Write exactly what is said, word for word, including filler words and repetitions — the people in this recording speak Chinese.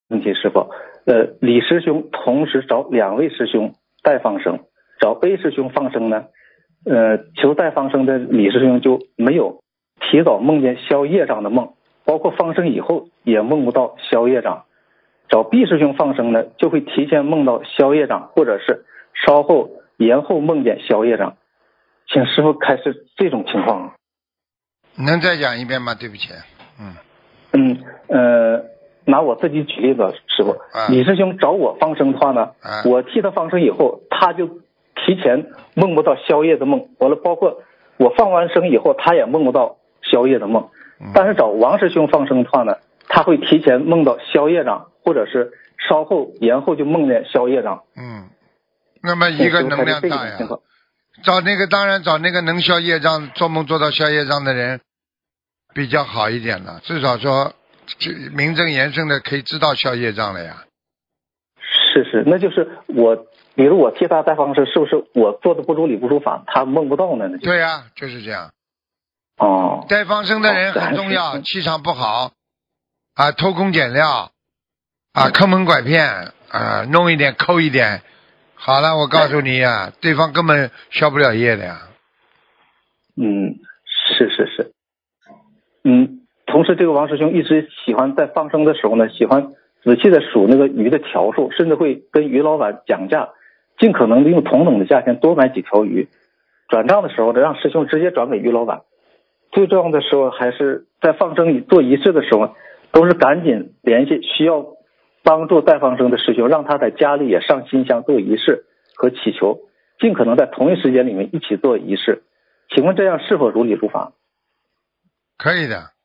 问题，师傅，呃，李师兄同时找两位师兄代放生，找 A 师兄放生呢，呃，求代放生的李师兄就没有提早梦见消业障的梦，包括放生以后也梦不到消业障。找 B 师兄放生呢，就会提前梦到消业障，或者是稍后延后梦见消业障。请师傅开示这种情况。 能再讲一遍吗？对不起。嗯嗯呃，拿我自己举例子，师傅， 啊、 李师兄找我放生的话呢， 啊、 我替他放生以后，他就提前梦不到消业的梦，完了包括我放完生以后，他也梦不到消业的梦。 嗯、 但是找王师兄放生的话呢，他会提前梦到消业障，或者是稍后延后就梦见消业障。 嗯，那么一个能量大呀，找那个当然找那个能消业障，做梦做到消业障的人比较好一点了，至少说名正言顺的可以知道消业障了呀。 是是，那就是我，比如我替他代放生，是不是我做的不如理不如法，他梦不到呢？ 对呀、啊，就是这样。 哦， 代放生的人很重要，气场不好啊，偷工减料啊，坑蒙拐骗啊，弄一点抠一点，好了，我告诉你呀、啊，对方根本消不了业的呀。 嗯，是是是。嗯，同时这个王师兄一直喜欢在放生的时候呢，喜欢仔细的数那个鱼的条数，甚至会跟鱼老板讲价，尽可能的用同等的价钱多买几条鱼。转账的时候呢，让师兄直接转给鱼老板。最重要的时候还是在放生做仪式的时候，都是赶紧联系需要帮助代放生的师兄，让他在家里也上新香做仪式和祈求，尽可能在同一时间里面一起做仪式。请问这样是否如理如法？ 可以的，